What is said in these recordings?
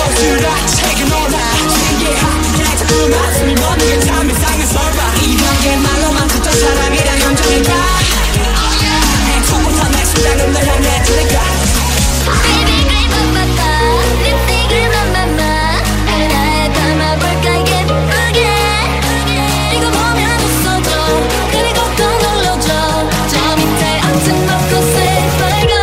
수다 챙겨놓아 yeah 자꾸만 숨이 멎는 게 참 이상한 설마 이런 게 말로만 듣던 사랑이란 감정일까 처음부터 내 심장은 널 향해 두니까 Baby 그리워봐봐 립스틱을 맘맘마 하나에 담아볼까 예쁘게 이거 보면 웃어줘 그리고 꼭 눌러줘 저 밑에 엄청 높고 새빨간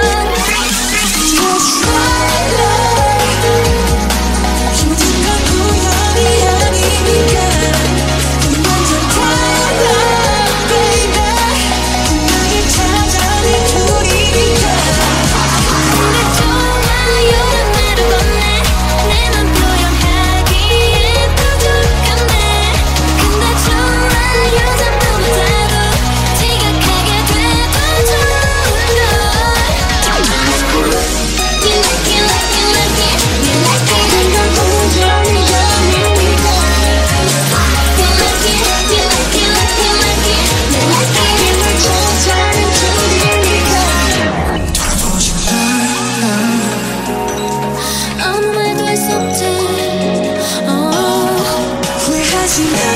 힘든 건 우연이 아니니까 완전 달라 baby 분명히 찾아낸 둘이니까 근데 좋아요란 말을 건네 내 맘 표현하기엔 부족하네 근데 좋아요 전부 못하고 지각하게 돼도 좋은 걸 You like it, like it, like it You like it 이건 우연이 아니니까 You like it, you like it, like it, like it You like it 널 찾아낸 둘이니까 돌아보고 싶어 아무 말도 할 수 없지 후회하지 마